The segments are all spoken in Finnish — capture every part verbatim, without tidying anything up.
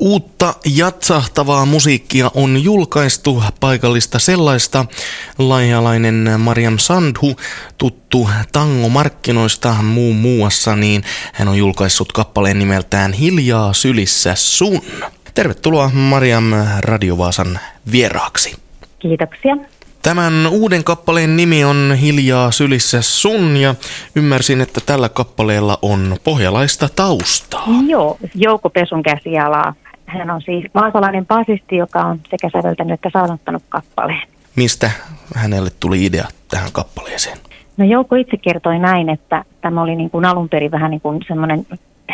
Uutta jatsahtavaa musiikkia on julkaistu, paikallista sellaista. Laihialainen Mariam Sandhu, tuttu tangomarkkinoista muun muassa, niin hän on julkaissut kappaleen nimeltään Hiljaa sylissä sun. Tervetuloa Mariam Radio Vaasan vieraaksi. Kiitoksia. Tämän uuden kappaleen nimi on Hiljaa sylissä sun ja ymmärsin, että tällä kappaleella on pohjalaista taustaa. Joo, Jouko Pesun käsialaa. Hän on siis vaasalainen basisti, joka on sekä säveltänyt että saanuttanut kappaleen. Mistä hänelle tuli idea tähän kappaleeseen? No Jouko itse kertoi näin, että tämä oli niin kuin alun perin vähän niin kuin semmoinen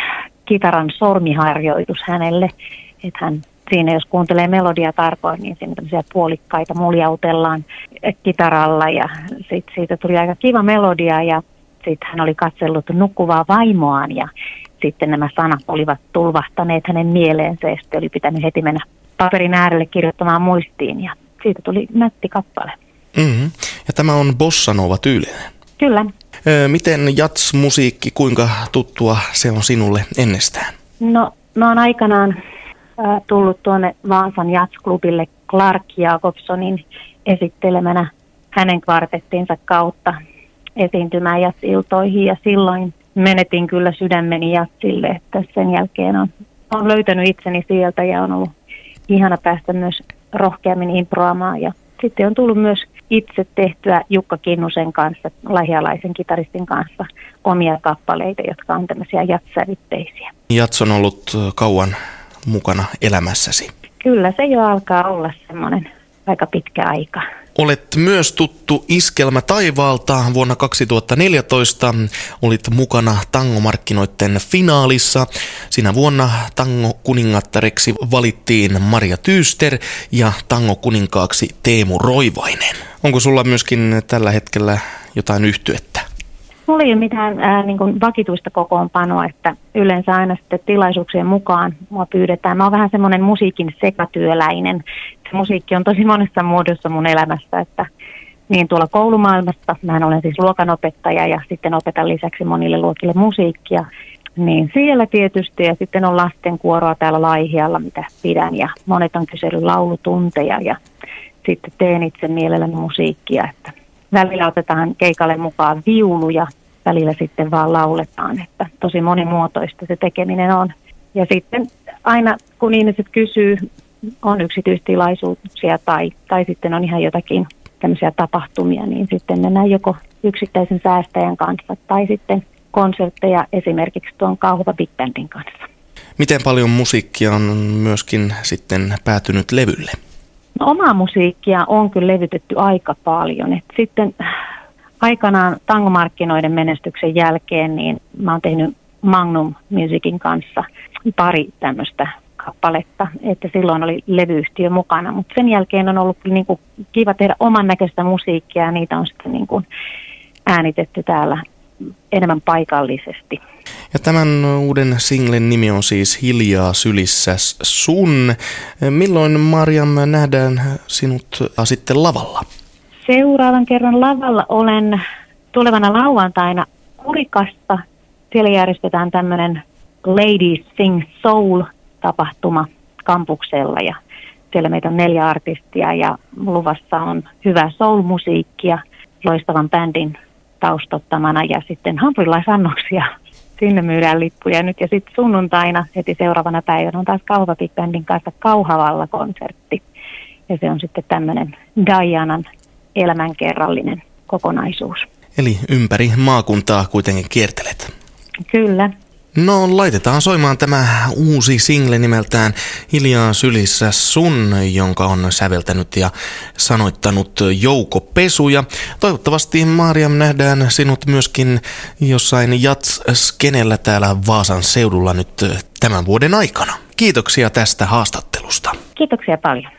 kitaran sormiharjoitus hänelle, että hän siinä, jos kuuntelee melodiaa tarkoin, niin siinä tämmöisiä puolikkaita muljautellaan kitaralla ja sitten siitä tuli aika kiva melodia ja sitten hän oli katsellut nukkuvaa vaimoaan ja sitten nämä sanat olivat tulvahtaneet hänen mieleensä ja sitten oli pitänyt heti mennä paperin äärelle kirjoittamaan muistiin ja siitä tuli nätti kappale. Mm-hmm. Ja tämä on bossanova tyylinen. Kyllä. Öö, miten jats-musiikki, kuinka tuttua se on sinulle ennestään? No, mä oon aikanaan äh, tullut tuonne Vaasan jats-klubille Clark Jacobsonin esittelemänä hänen kvartettinsa kautta esiintymään jats-iltoihin ja silloin menetin kyllä sydämeni jatsille, että sen jälkeen on, on löytänyt itseni sieltä ja on ollut ihana päästä myös rohkeammin improamaan ja sitten on tullut myös itse tehtyä Jukka Kinnusen kanssa, laihialaisen kitaristin kanssa, omia kappaleita, jotka on tämmöisiä jatsävytteisiä. Jats on ollut kauan mukana elämässäsi. Kyllä, se jo alkaa olla semmoinen aika pitkä aika. Olet myös tuttu Iskelmä taivaalta. Vuonna kaksituhattaneljätoista olit mukana tangomarkkinoiden finaalissa. Sinä vuonna tangokuningattareksi valittiin Marja Tyyster ja tangokuninkaaksi Teemu Roivainen. Onko sulla myöskin tällä hetkellä jotain yhtyettä? Mulla ei ole mitään ää, niin kuin vakituista kokoonpanoa, että yleensä aina sitten tilaisuuksien mukaan mua pyydetään. Mä oon vähän semmoinen musiikin sekatyöläinen. Se musiikki on tosi monessa muodossa mun elämässä, että niin tuolla koulumaailmassa, mä olen siis luokanopettaja ja sitten opetan lisäksi monille luokille musiikkia, niin siellä tietysti ja sitten on lastenkuoroa täällä Laihialla, mitä pidän ja monet on kysellyt laulutunteja ja sitten teen itse mielelläni musiikkia, että välillä otetaan keikalle mukaan viulu ja välillä sitten vaan lauletaan, että tosi monimuotoista se tekeminen on. Ja sitten aina kun ihmiset kysyy, on yksityistilaisuuksia tai, tai sitten on ihan jotakin tämmöisiä tapahtumia, niin sitten mennään joko yksittäisen säästäjän kanssa tai sitten konsertteja esimerkiksi tuon Kauhava Big Bandin kanssa. Miten paljon musiikkia on myöskin sitten päätynyt levylle? No, omaa musiikkia on kyllä levytetty aika paljon. Et sitten aikanaan tangomarkkinoiden menestyksen jälkeen niin mä oon tehnyt Magnum Musicin kanssa pari tämmöistä kappaletta, että silloin oli levyyhtiö mukana, mutta sen jälkeen on ollut kyllä niin kuin kiva tehdä oman näköistä musiikkia ja niitä on sitten niin kuin äänitetty täällä enemmän paikallisesti. Ja tämän uuden singlen nimi on siis Hiljaa sylissä sun. Milloin Mariam nähdään sinut sitten lavalla? Seuraavan kerran lavalla olen tulevana lauantaina Kurikassa. Siellä järjestetään tämmöinen Ladies Sing Soul-tapahtuma kampuksella ja siellä meitä on neljä artistia ja luvassa on hyvää soul-musiikkia loistavan bändin taustottamana ja sitten hampurilaisannoksia. Sinne myydään lippuja nyt ja sitten sunnuntaina heti seuraavana päivänä on taas Kauhava Big Bandin kanssa Kauhavalla konsertti. Ja se on sitten tämmöinen Dianan elämänkerrallinen kokonaisuus. Eli ympäri maakuntaa kuitenkin kiertelet. Kyllä. No laitetaan soimaan tämä uusi single nimeltään Hiljaa sylissä sun, jonka on säveltänyt ja sanoittanut Jouko Pesu. Ja toivottavasti Mariam nähdään sinut myöskin jossain jats-skenellä täällä Vaasan seudulla nyt tämän vuoden aikana. Kiitoksia tästä haastattelusta. Kiitoksia paljon.